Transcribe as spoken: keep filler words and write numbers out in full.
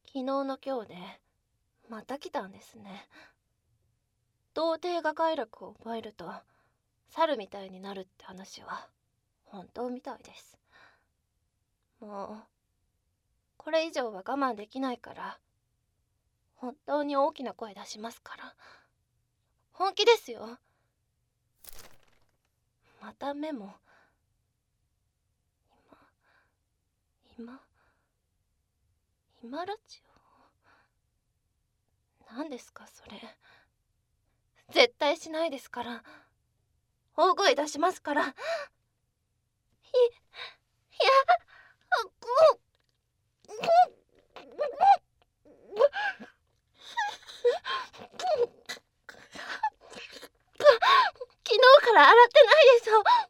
昨日の今日でまた来たんですね。童貞が快楽を覚えると猿みたいになるって話は本当みたいです。もうこれ以上は我慢できないから本当に大きな声出しますから。本気ですよ。またメモ。今今今ラジオ何ですかそれ。絶対しないですから。大声出しますから。いいやこ昨日から洗ってないでしょ。